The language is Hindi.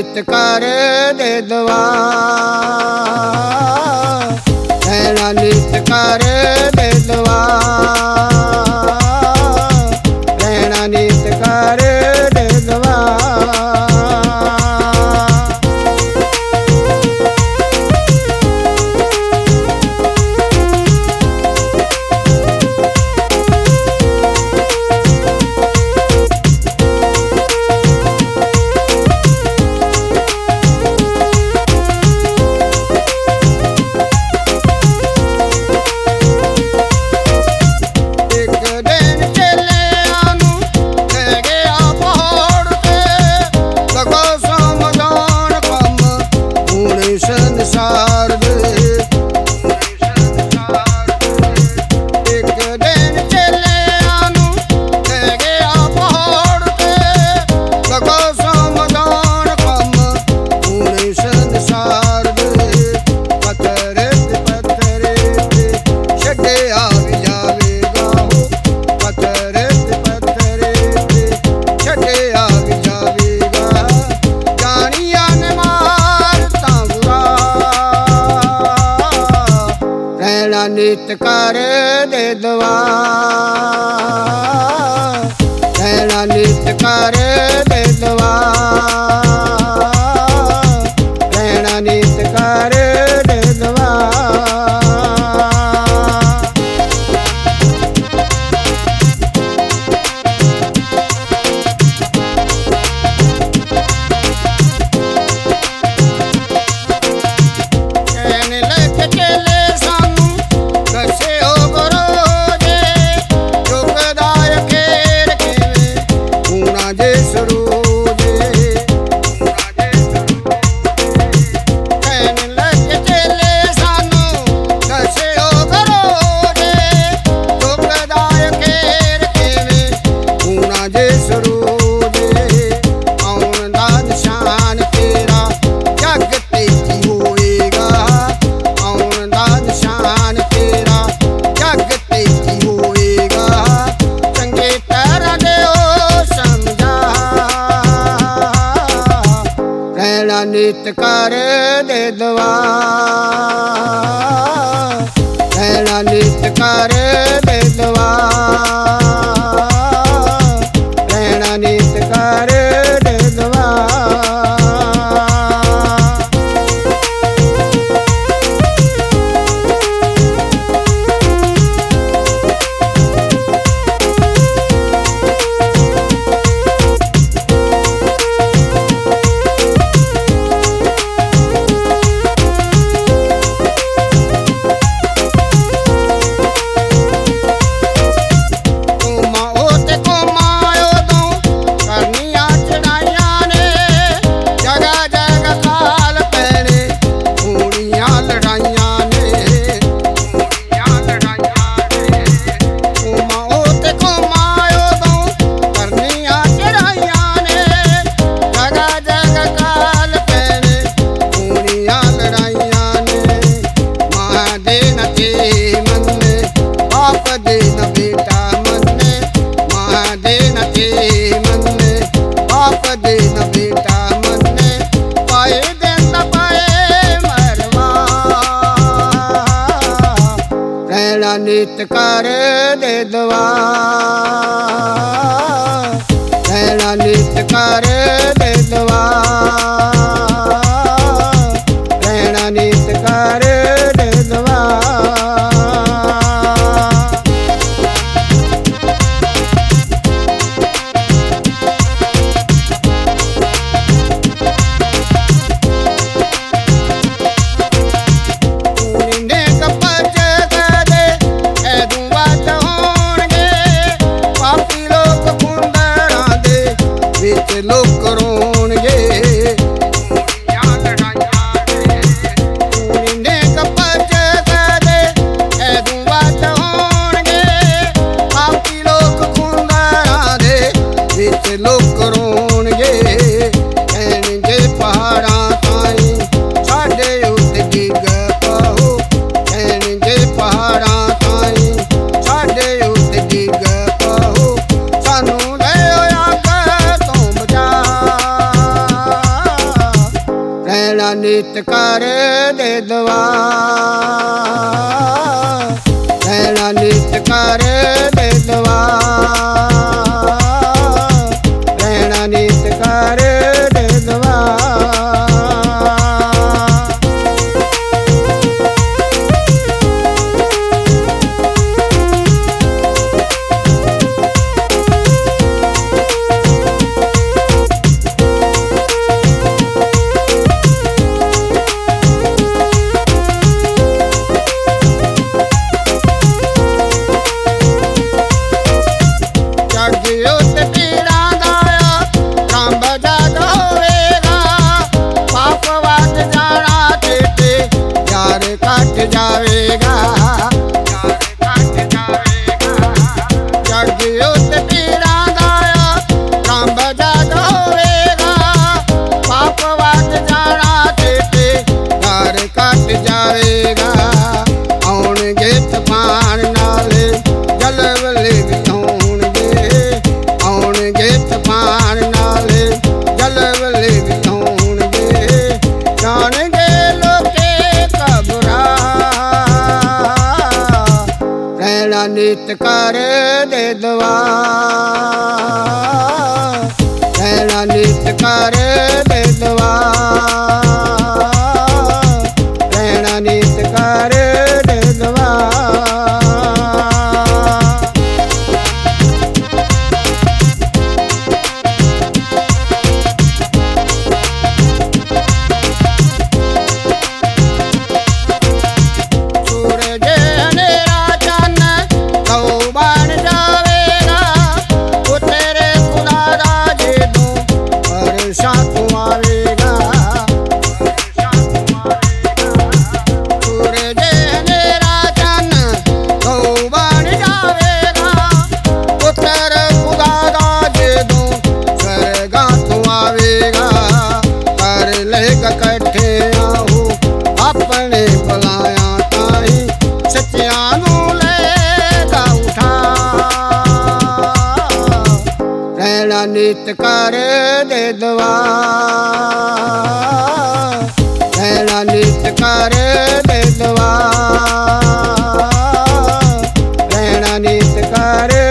नित कर दे दुआ, रहना नित कर दे दुआ, रहना नित कर दे दुआ। नित कर दे दुआ, रहना नित कर दे दुआ, रहना नित कर दे दुआ। नित कर दे दुआ, रहना नित कर दे दुआ, रहना नित कर दे दुआ। नित कर दे दुआ, रहना नित कर दे दुआ, रहना नित कर दे दुआ। लोग रोणगे, लड़ाइयां ने दवा रहना नित कर दे दवा रहना नित कर दे दवा जावेगा जग युद्ध पीड़ा दाया राम बजा होवेगा पाप वाट जाना तेते घर कट जावेगा आउणगे तूफान नाले जलवले भी आउणगे तूफान नाले जलवले भी जानेंगे नित कर दे दवा रहना नित कर दे दवा रहना नित कर दे दवा कट्ठे आहू अपने भलाया ताई सच्चिया लेगा उठा रहना नित कर दे दवा रहना नित कर दे दवा रहना नित कर